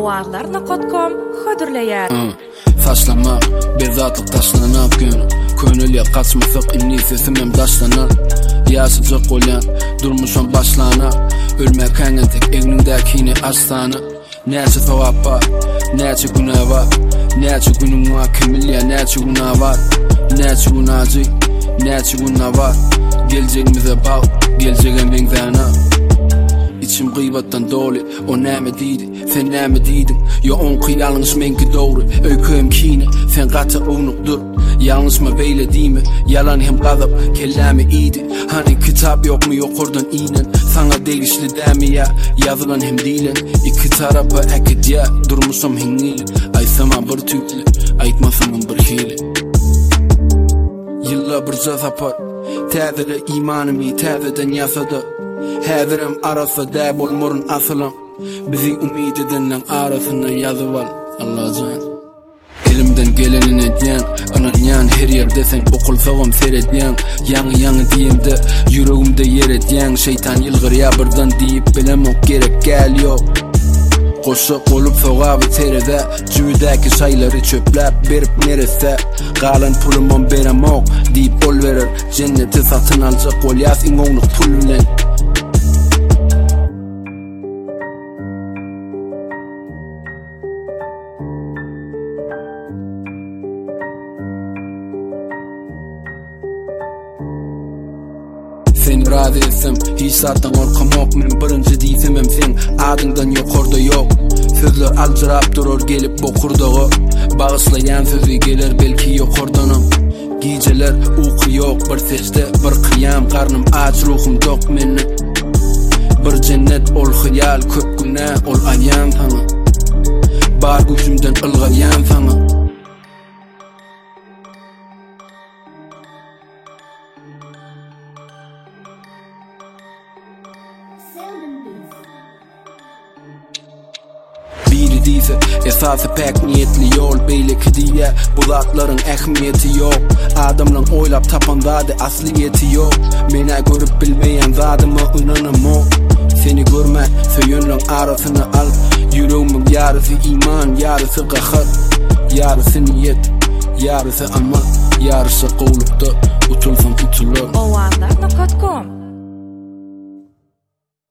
Ovarlar.com hödürleýär. Taşlama bir zatlyk taşlanap gönül. Könül ýakaçmasak inni sesimem daşlanar. Ýaşyjak bolýan durmuşam başlana. Ölmek käňen tek eňindäkini astana. Näçe sowap bar, näçe günah bar. Näçe günüm var kimilýär, näçe günah bar. Näçe günahjy, näçe günah bar. Geljegimize baw, geljegem beňzana. İçim gıybattan dolu, o näme diýdi, sen näme diýdin? Yo on kıyalyňyş menki dogry, öýküm kine, sen gata unukdur. Ýalňyşma beýle diýme, yalan hem gazap, kellami iýdi. Hani kitap ýokmy ýokurdan inen, sana degişli dämi ya, ýazylan hem diýlen. Iki tarapa äkidýä, durmuşam hiňili, aýsama bir tüýkli, aýtmasam bir hili. Ýyllar bir zapar, täzede imanymı täzeden ýasady. Häzirim arasa dä bolmurun asylym. Bizi umid edenden arasyna ýazyp al, Allahjan. Elimden gelenini edýän, ananýan her ýerde sen okulsagam seredýän. Ýaňy diýimde, ýüregimde yer edýän. Şeytan ýylgyrýa birden diýip bilemok gerek gäl ýok. Goşa bolup sogaby terede, jüýdäki şaýlary çöpläp berip nerese. Galan pulumam beremok diýip bol berer. Jenneti satyn aljak bolýas iňoňlyk pul bilen. Sen razı etsem, hiç satdan orkamok. Men birinci diýsemem sen adyňdan ýokurda ýok. Sözler aljyrap durur gelip bokurdagy. Bagyşlaýan sözi geler belki ýokurdanam. Gijeler uky ýok, bir sesde bir kıyam. Karnım aç, ruhum tok meni. Bir cennet ol hyýal, köp günah ol aýan sana. Bar güçümden ılgaýan sana. Biri diýse, esasy pek niýetli ýol beýleki diýe. Bu zatlaryň ähmiýeti ýok. Adamlaryň oýlap tapan zady asliýeti ýok. Mene görüp bilmeýän zadyma ynanamok. Seni görme, söýünliň arasyny al. Ýüregimiň ýarysy iman, ýarysy gahat. Ýarysy niýet, ýarysy amal, ýarysy gowlukda utulsam tutulur. Ovarlar.com